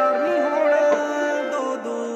ਪਿਆਰ ਨਹੀਂ ਹੋਣਾ ਦੋ ਦੋ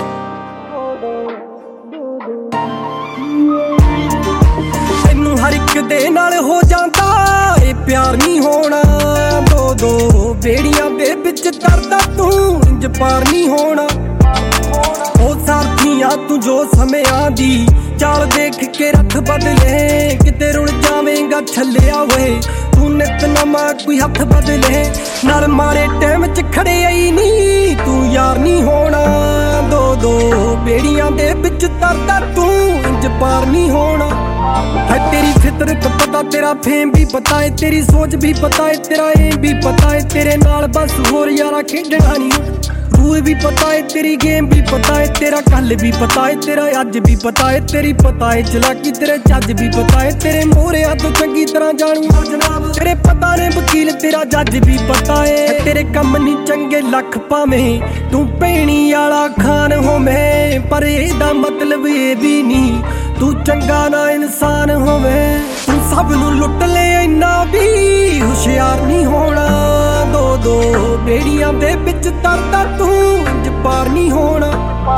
ਤੈਨੂੰ ਹਰ ਇੱਕ ਦੇ ਨਾਲ ਹੋ ਜਾਂਦਾ ਇਹ ਪਿਆਰ ਨਹੀਂ ਹੋਣਾ ਦੋ ਦੋ ਬੇੜੀਆਂ ਦੇ ਵਿੱਚ ਤਰਦਾ ਤੂੰ ਇੰਜ ਪਾਰ ਨਹੀਂ ਹੋਣਾ ਉਹ ਸਾਥੀਆਂ ਤੂੰ ਜੋ ਸਮਿਆਂ ਦੀ ਚਾਲ ਦੇਖ ਕੇ ਰੱਖ ਬਦਲੇ ਕਿਤੇ ਰੁਲ ਜਾਵੇਂਗਾ ਛੱਲਿਆ ਵੇ ਤੂੰ ਨਿਤ ਨਵਾਂ ਕੋਈ ਹੱਥ ਬਦਲੇ ਨਾਲ ਮਾਰੇ ਟਾਈਮ ਚ ਖੜਿਆ ਹੀ ਨਹੀਂ ਤੂੰ ਯਾਰ ਨਹੀਂ ਹੋਣਾ ਦੋ ਦੋ ਬੇੜੀਆਂ ਦੇ ਵਿੱਚ ਤਰਦਾ ਤੂੰ ਇੰਜ ਪਾਰ ਨਹੀਂ ਹੋਣਾ है तेरी फितरत पता तेरा फेम भी पता है तेरी सोच भी पता है तेरा एम भी पता है तेरे नाल बस होर यारा खेडना नहीं रूह भी पता है तेरी गेम भी पता है तेरा कल भी पता है तेरा अज भी पता है तेरी पता है चलाकी तेरे चज भी पता है तेरे मोहरिया तो चंगी तरह जानी हो जनाब तेरे पता ने वकील तेरा जज भी पता है तेरे कम नहीं चंगे लख पावें तू भैणी वाला खान होवे पर एदा मतलब ये भी नहीं तू चंगा ना इंसान होवे तू सब नू लुट ले इन्ना भी हुशियार नहीं होना दो दो बेड़ियां दे विच तरदा तू इंज पार नहीं होना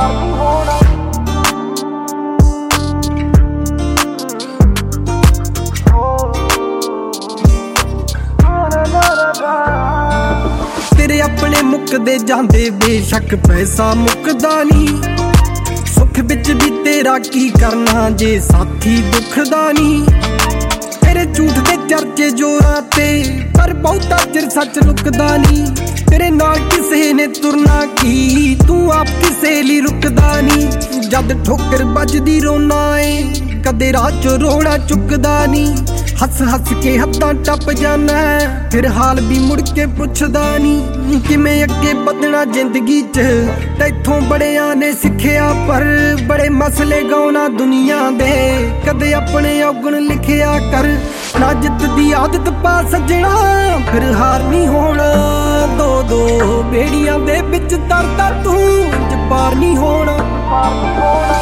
तेरे अपने मुकदे जांदे बेशक पैसा मुकदा नहीं सुख बिच भी तेरा की करना जे साथी दुखदा नहीं तेरे झूठ दे चर्चे जोरां ते पर बहुता चिर सच लुकदा नहीं तेरे नाल किसे ने तुरना की तू आप किसे लिए रुकदा नहीं जद ठोकर बजदी रोना है कदे राह चो रोना चुकदा नहीं हस हस के हद्दां टप जाना फिर हाल भी मुड़ के पुछदा नहीं किवें अगे बधना जिंदगी च तैथों बड़ियां ने सिखिया पर बड़े मसले गौना दुनिया दे कदे अपने औगण लिखिया कर ना जित दी आदत पा सजना फिर हार नहीं होना दो दो बेड़ियां दे विच तरदा तू इंज पार नहीं होना